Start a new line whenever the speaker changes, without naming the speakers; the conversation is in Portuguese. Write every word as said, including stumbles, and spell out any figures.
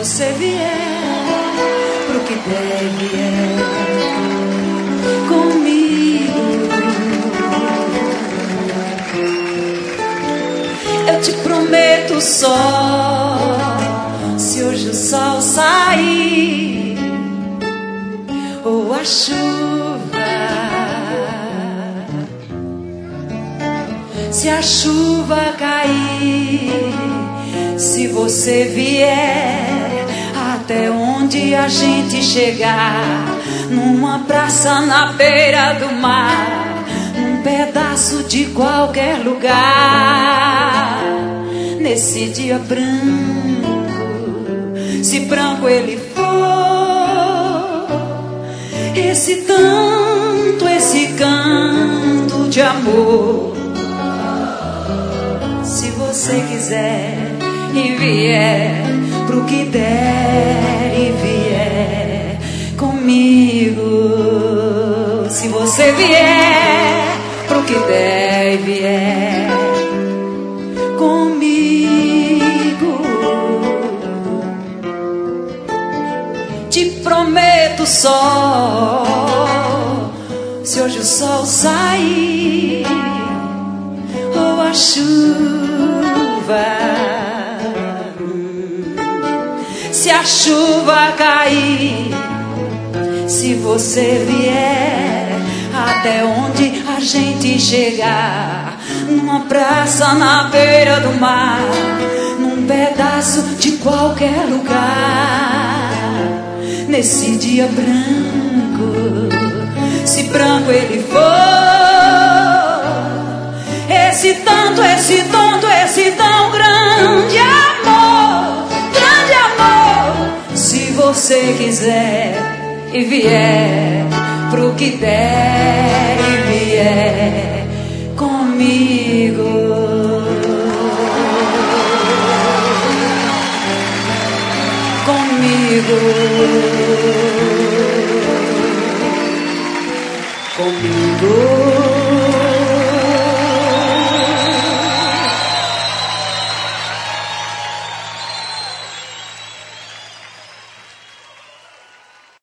você vier pro que deve é comigo. Eu te prometo só, se hoje o sol sair ou a chuva, se a chuva cair, se você vier até onde a gente chegar, numa praça na beira do mar, num pedaço de qualquer lugar, nesse dia branco, se branco ele for, esse tanto, esse canto de amor, se você quiser e vier pro que der e vier comigo, se você vier pro que der e vier comigo, te prometo só, se hoje o sol sair ou a chuva, se a chuva cair, se você vier até onde a gente chegar, numa praça na beira do mar, num pedaço de qualquer lugar, nesse dia branco, se branco ele for, esse tanto, esse tonto, esse tão grande amor, grande amor, se você quiser e vier pro que der e vier comigo, comigo, comigo.